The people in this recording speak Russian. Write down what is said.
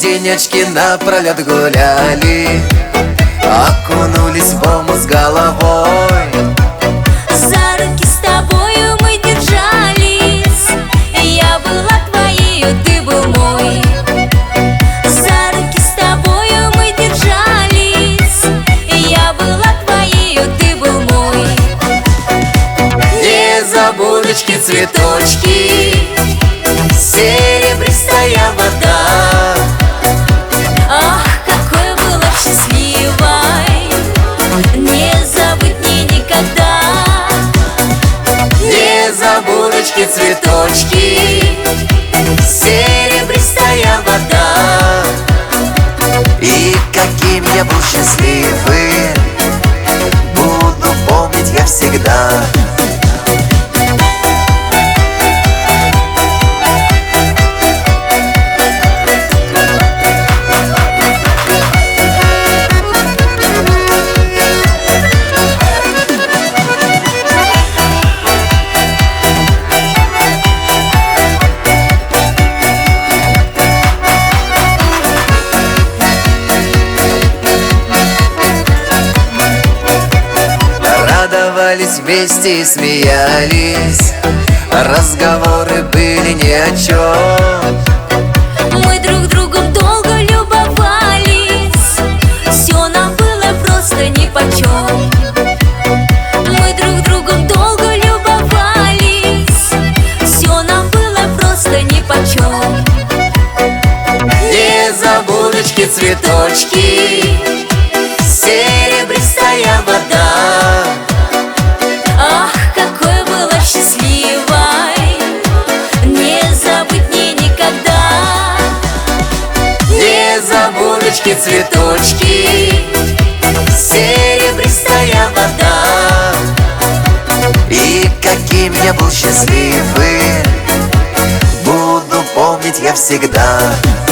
денечки напролет гуляли, окунулись в омут с головой. За руки с тобою мы держались, я была твоею, ты был мой. За руки с тобою мы держались, я была твоею, ты был мой. Не забудочки, цветочки, серебристая вода. Ах, какой была счастливой, не забыть мне никогда. Незабудочки, цветочки, серебристая вода. И каким я был счастливым, буду помнить я всегда. Радовались вместе и смеялись, разговоры были ни о чем. Мы друг другом долго любовались, все нам было просто нипочем. Мы друг другом долго любовались, все нам было просто нипочем. Незабудочки, цветочки, серебристая вода. Ах, какой была счастливой, не забыть мне никогда. Незабудочки, цветочки, серебристая вода. И каким я был счастливым, буду помнить я всегда.